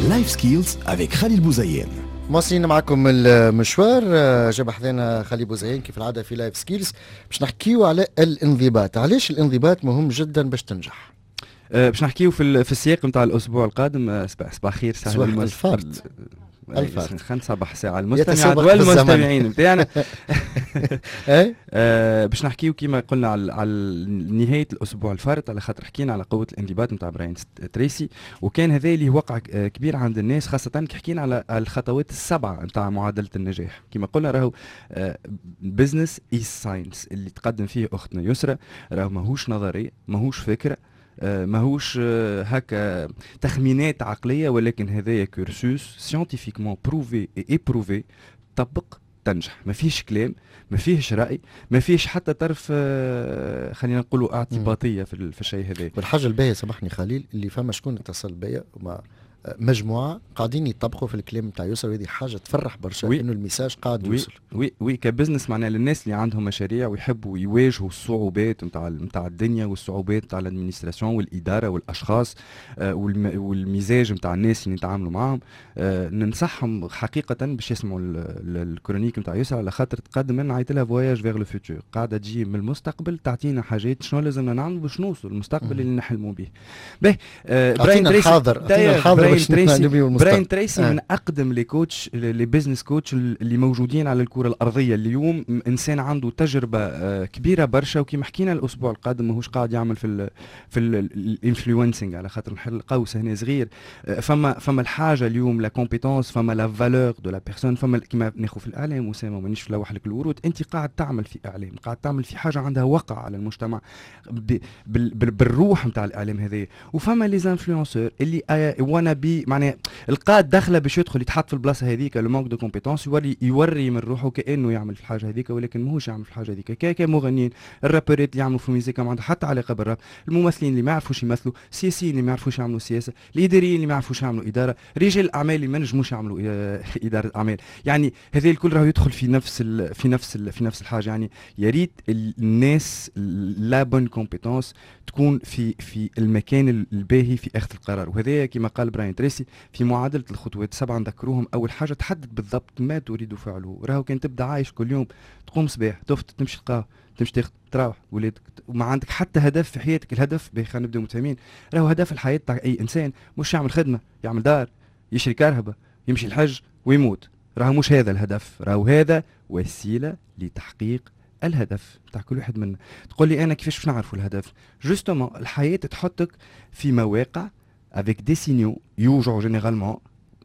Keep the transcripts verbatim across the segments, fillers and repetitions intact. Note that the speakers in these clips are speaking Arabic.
لايف سكيلز افيك خالد بوزيان. مواصلين معكم المشوار. جاب حذانا خالد بوزيان كيف العاده في لايف سكيلز باش نحكيو على الانضباط. علاش الانضباط مهم جدا باش تنجح؟ أه باش نحكيو في في السياق نتاع الاسبوع القادم. صباح صباح خير سهل الفارت الفارت خمس صباح ساعه المستمعين والمستمعين نتاعنا. أه باش نحكيو كيما قلنا على, على نهايه الاسبوع الفارت، على خاطر حكينا على قوه الانضباط نتاع براين تريسي، وكان هذا اللي وقع كبير عند الناس، خاصه كي حكينا على الخطوات السبعه نتاع معادله النجاح. كيما قلنا راهو بزنس ايز ساينس اللي تقدم فيه اختنا يسرى، راهو ماهوش نظري، ماهوش فكره، آه ماهوش آه هكا تخمينات عقليه، ولكن هذايا كورسوس سيانتيفيكمون بروفي اي ايبروفي. طبق تنجح، ما فيش كلام، ما فيهش راي، ما فيش حتى طرف آه خلينا نقولوا اعتباطيه في, في الشيء هذا. والحاجه الباهيه سامحني خليل اللي فما شكون اتصل بيا وما مجموعه قاعدين يطبقوا في الكلام نتاع يوسف، وهذه حاجه تفرح برشا انه الميساج قاعد وي يوصل. وي وي كبزنس معناها للناس اللي عندهم مشاريع ويحبوا يواجهوا الصعوبات نتاع نتاع الدنيا والصعوبات نتاع الادمنستراسيون والاداره والاشخاص آه والمزاج نتاع الناس اللي يتعاملوا معهم. آه ننصحهم حقيقه باش يسمعوا الكرونيك نتاع يوسف، على خاطر تقدم لنا عيط لها فواياج فيغ لو فيوتور، قاعده تجي من المستقبل تعطينا حاجات شنو لازمنا نعملوا باش نوصلوا للمستقبل اللي نحلموا به. باهي آه براين تريسي الحاضر الحاضر تريسي براين تريسي آه. من اقدم لي كوتش لي بزنس كوتش اللي موجودين على الكره الارضيه اليوم. انسان عنده تجربه آه كبيره برشا، وكيما حكينا الاسبوع القادم ماهوش قاعد يعمل في ال في الانفلونسينغ، على خاطر نحل قوس هنا صغير. آه فما فما الحاجه اليوم لا كومبيتونس، فما لا فالور دو لا بيرسون، فما كيما ناخذ في الاعلام وسام مانيش في لوح لك الورود. انت قاعد تعمل في اعلام، قاعد تعمل في حاجه عندها وقع على المجتمع بالروح نتاع الاعلام هذه. وفما لي انفلونسور اللي آه وانا بي معناها القائد داخله باش يدخل يتحط في البلاصه هذيك، لو مانك دو كومبيتونس يوري يوري من روحه كانه يعمل في الحاجه هذيك، ولكن ماهوش يعمل في الحاجه هذيك. كا مغنيين الرابرات اللي يعملوا في الميوزيك ما عندها حتى علاقه بالراب، الممثلين اللي ما يعرفوش يمثلوا، السياسيين اللي ما يعرفوش يعملوا سياسه، الاداريين اللي ما يعرفوش يعملوا اداره، رجال الاعمال اللي ما نجموش يعملوا اداره اعمال. يعني هذا الكل راهو يدخل في نفس ال في نفس ال في نفس الحاجه. يعني يا ريت الناس لا بون كومبيتونس تكون في في المكان الباهي في اخذ القرار. وهذا كما قال براين تريسي في معادله الخطوات سبعه نذكروهم. اول حاجه تحدد بالضبط ما تريد فعله. راهو كان تبدا عايش كل يوم تقوم صباح تفطر تمشي تلقاه تمشي تاخذ تروح ولادك وما عندك حتى هدف في حياتك. الهدف باهي خلينا نبداو متفاهمين، راهو هدف الحياه تاع اي انسان مش يعمل خدمه، يعمل دار، يشري كهرباء، يمشي الحج ويموت. راهو مش هذا الهدف، راهو هذا وسيله لتحقيق الهدف تاع كل واحد منا. تقول لي انا كيفاش باش نعرفوا الهدف؟ جوستومون الحياه تحطك في مواقع افيك دي سينيو يوجعوا جينيرالمون،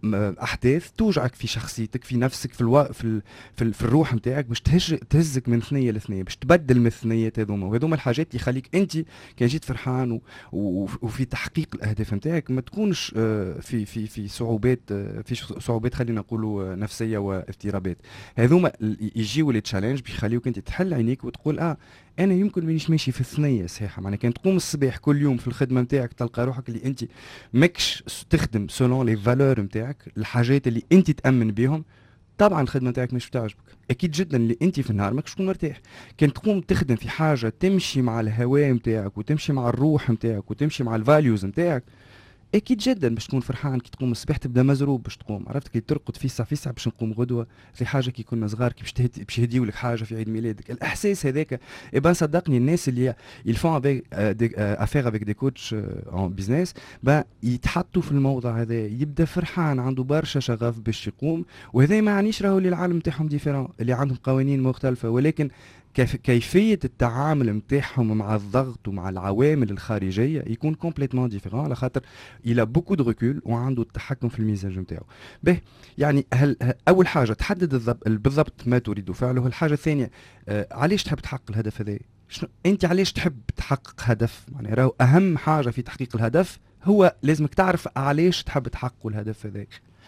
احداث توجعك في شخصيتك، في نفسك، في الوا... في, ال... في, ال... في الروح نتاعك، باش تهج... تهزك من ثنيه لثنيه، باش تبدل من الثنيات هذوما. وهذوما الحاجات اللي يخليك انت كان جيت فرحان و... و... وفي تحقيق الاهداف نتاعك ما تكونش في في في صعوبات في صعوبات خلينا نقولوا نفسيه واضطرابات. هذوما يجيوا لي تشالنج بيخليوك انت تحل عينيك وتقول اه انا يمكن مانيش ماشي في الثنيه صحيحه. معناها كان تقوم الصباح كل يوم في الخدمه نتاعك تلقى روحك اللي انت ماكش تخدم سولون لي فالور نتاعك، الحاجات اللي انت تامن بهم. طبعا الخدمه نتاعك مش بتعجبك اكيد جدا، اللي انت في النهار ماكش تكون مرتاح. كان تقوم تخدم في حاجه تمشي مع الهواء نتاعك وتمشي مع الروح نتاعك وتمشي مع الفاليوز نتاعك، اكيد جدا باش تكون فرحان. كي تقوم الصباح تبدا مزروب باش تقوم، عرفت كي ترقد في ساعه في ساعه باش نقوم غدوه في حاجه كي كنا صغار كي باش تهدي باش يهديوا لك حاجه في عيد ميلادك. الاحساس هذاك ايبان صدقني الناس اللي يلفون افيك افير افيك دي كوتش اون بيزنس با يتحطوا في الموضوع هذا، يبدا فرحان عنده برشا شغف باش يقوم. وهذا ما يعنيش راهو اللي العالم نتاعهم ديفيرون اللي عندهم قوانين مختلفه، ولكن كيف كيفية التعامل متاعهم مع الضغط ومع العوامل الخارجية يكون كومبليتمون ديفيرون، على خاطر إلى بوكو دو ريكول وعنده التحكم في المزاج نتاعو. به يعني هل أول حاجة تحدد بالضبط ما تريد فعله. الحاجة الثانية آه علاش تحب تحقق الهدف هذا؟ أنت علاش تحب تحقق هدف؟ يعني راهو أهم حاجة في تحقيق الهدف هو لازمك تعرف علاش تحب تحقق الهدف هذا.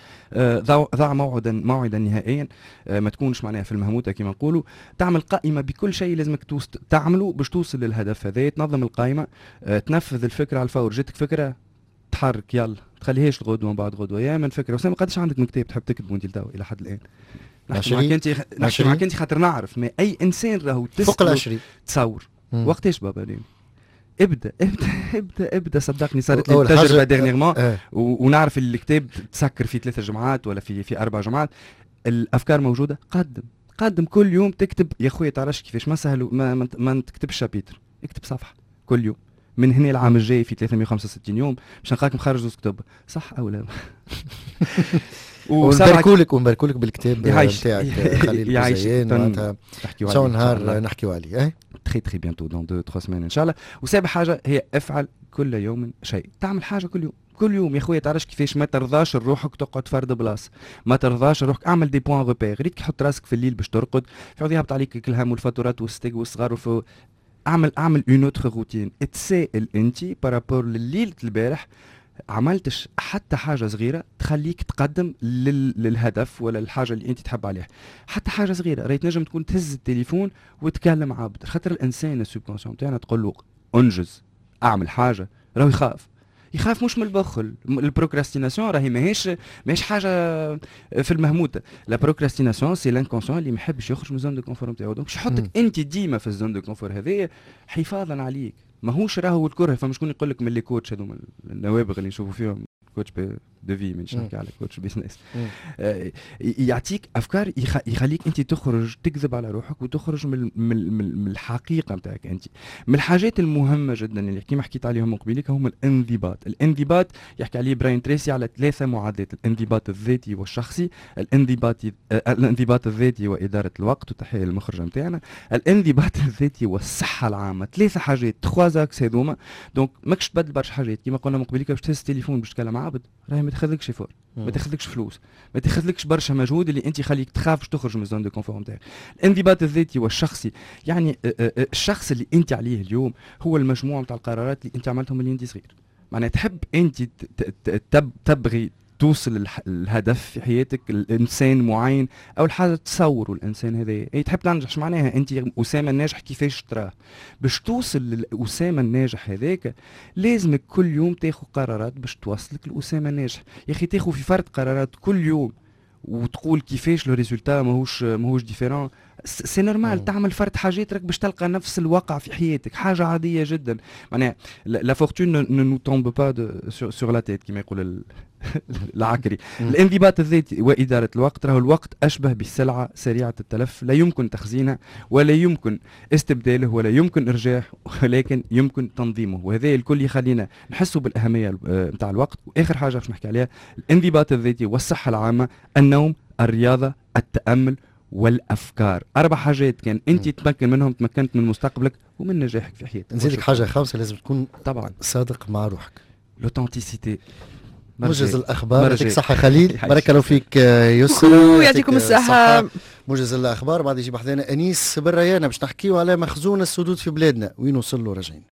ضع آه موعدا موعدا نهائيا، آه ما تكونش معناها في المهموته كما نقولوا. تعمل قائمه بكل شيء لازمك تعمله باش توصل للهدف هذا. تنظم القائمه، آه تنفذ الفكره على الفور. جاتك فكره تحرك يلا تخليهاش الغدوه من بعد غدوه يا من فكره. وسام قداش عندك مكتب تحب تكتب وانت لتو الى حد الان؟ نحكي معك انت نحكي معك انت خاطر نعرف ما اي انسان راهو فوق العشرين تصور. وقتاش بابا اليوم ابدا ابدا ابدا ابدا صدقني صارت لي أول حاجة- التجربه ديرنيغمون، آه. و- ونعرف اللي الكتاب تسكر في ثلاثة جمعات ولا في في اربع جمعات. الافكار موجوده، قدم قدم كل يوم تكتب. يا خويا تعرفش كيفاش ما سهل، ما, ما, ما تكتبش شابيتر، اكتب صفحه كل يوم. من هنا العام الجاي في ثلاثمية وخمسة وستين يوم باش نلقاك مخرج زوز كتب، صح او لا؟ ونباركولك ونباركولك بالكتاب يعيش. نتاعك خليل يعيش. بوزيان، تن- معناتها نحكيو ان شاء عليه الله إن شاء الله. نهار نحكيو عليه. اي تري تري بيانتو دون دو تخوا سمان ان شاء الله. وسابع حاجه هي افعل كل يوم شيء. تعمل حاجه كل يوم كل يوم يا خويا. تعرفش كيفاش ما ترضاش لروحك تقعد فرد بلاصه، ما ترضاش لروحك. اعمل دي بوان روبير. ريت تحط راسك في الليل باش ترقد يقعد يهبط عليك الهم والفاتورات والستيك والصغار وفو. اعمل اعمل اون اوتر روتين. اتسائل انت بارابور لليله البارح عملتش حتى حاجه صغيره تخليك تقدم لل... للهدف ولا الحاجه اللي انت تحب عليها. حتى حاجه صغيره ريت نجم تكون تهز التليفون وتكلم عبد. خاطر الانسان السوبكونسيون تاعنا تقول له انجز اعمل حاجه، راهو يخاف. يخاف مش من البخل. البروكراستيناسيون راهي ماهيش ماهيش حاجه في المهموته. لا بروكراستيناسيون سي لانكونسيون اللي ما يحبش يخرج من زون دو كونفور نتاعو. دونك يحطك انت ديما في الزون دو كونفور هذايا حفاظا عليك. ماهوش راهو الكره. فما شكون يقول لك من لي كوتش هذوما النوابغ اللي نشوفوا فيهم كوتش دو في، مانيش نحكي على كوتش بيزنس، آه يعطيك افكار يخ... يخليك انت تخرج تكذب على روحك وتخرج من من, من, من الحقيقه نتاعك انت. من الحاجات المهمه جدا اللي كيما حكيت عليهم قبيلك هم الانضباط. الانضباط يحكي عليه براين تريسي على ثلاثه معادلات: الانضباط الذاتي والشخصي، الانضباط آه الانضباط الذاتي واداره الوقت، وتحيه للمخرج نتاعنا، الانضباط الذاتي والصحه العامه. ثلاثه حاجات، تخوا زاكس هذوما. دونك ماكش تبدل برشا حاجات. كيما قلنا من قبيلك باش تهز التليفون باش تكلم عبد، راهي ما تاخذلكش فور، ما تاخذلكش فلوس، ما تاخذلكش برشا مجهود اللي انت يخليك تخاف باش تخرج من الزون دو كونفور نتاعك. الانضباط الذاتي والشخصي يعني الشخص اللي انت عليه اليوم هو المجموعه نتاع القرارات اللي انت عملتهم اللي انت صغير. معناها تحب انت تب تبغي توصل الهدف في حياتك، الانسان معين او الحاجه تصوروا الانسان هذا اي تحب تنجح. معناها انت اسامه الناجح كيفاش تراه باش توصل للاسامه الناجح هذاك؟ لازمك كل يوم تاخذ قرارات باش توصلك لاسامه الناجح. يا اخي تاخذ في فرد قرارات كل يوم وتقول كيفاش لو ريزولتا ماهوش ماهوش ديفيرون. سي نورمال تعمل فرد حاجات راك باش تلقى نفس الواقع في حياتك، حاجه عاديه جدا. معناها لا فورتون نو نو تومب با سور لا تيت كيما يقول العكري. الانضباط الذاتي واداره الوقت. راهو الوقت اشبه بالسلعه سريعه التلف، لا يمكن تخزينها ولا يمكن استبداله ولا يمكن ارجاعه، ولكن يمكن تنظيمه. وهذا الكل يخلينا نحسوا بالاهميه نتاع الوقت. واخر حاجه باش نحكي عليها الانضباط الذاتي والصحه العامه: النوم، الرياضه، التامل والافكار. اربع حاجات كان انت تمكن منهم تمكنت من مستقبلك ومن نجاحك في حياتك. نزيدك حاجه خامسه، لازم تكون طبعا صادق مع روحك. لوتنتيسيتي. موجز الاخبار. يعطيك الصحه خليل، بارك الله فيك يسرا، يعطيكم الصحه. موجز الاخبار بعد يجيب حدانا انيس بالريانه باش نحكيو على مخزون السدود في بلادنا وين وصل له راجعين.